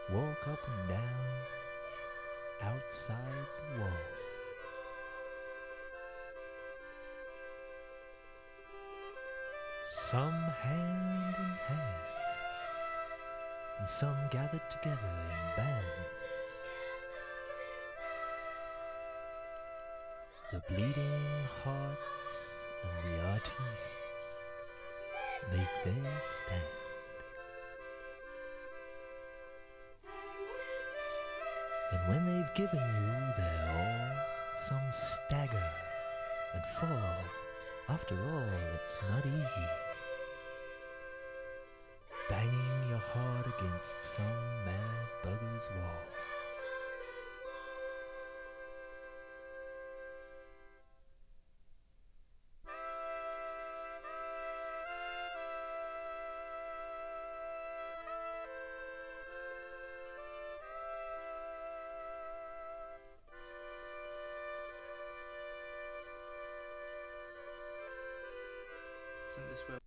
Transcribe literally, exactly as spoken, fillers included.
walk up and down outside the wall. Some hand in hand, and some gathered together in bands. The bleeding hearts and the artists make their stand. And when they've given you their all, some stagger and fall. After all, it's not easy, banging your heart against some mad bugger's wall. Isn't this where